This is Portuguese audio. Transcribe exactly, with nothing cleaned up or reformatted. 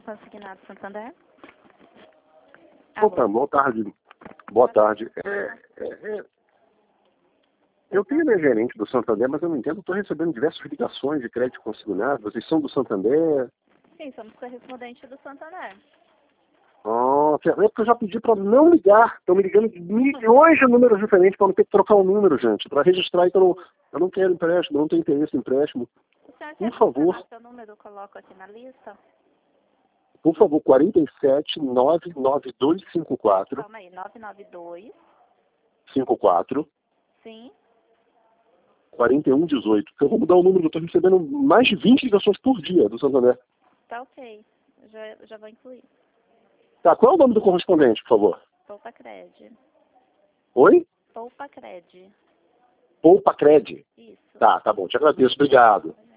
Consignado Santander. Opa, boa tarde. Boa tarde. É, é, é... Eu tenho minha gerente do Santander, mas eu não entendo. Estou recebendo diversas ligações de crédito consignado. Vocês são do Santander? Sim, somos correspondente do Santander. Oh, é porque eu já pedi para não ligar. Estão me ligando de milhões de números diferentes para não ter que trocar o número, gente. Para registrar, então eu não, eu não quero empréstimo, eu não tenho interesse em empréstimo. O senhor Por quer favor. confirmar seu número? Eu coloco aqui na lista. Por favor, quarenta e sete, nove nove dois cinco quatro. Calma aí, nove nove dois. cinco quatro. Sim. quarenta e um dezoito. Eu vou mudar o número, eu estou recebendo mais de vinte ligações por dia do Santander. Tá ok. Já, já vou incluir. Tá, qual é o nome do correspondente, por favor? Poupa Cred. Oi? Poupa Cred. Poupa Cred. Isso. Tá, tá bom, te agradeço, obrigado.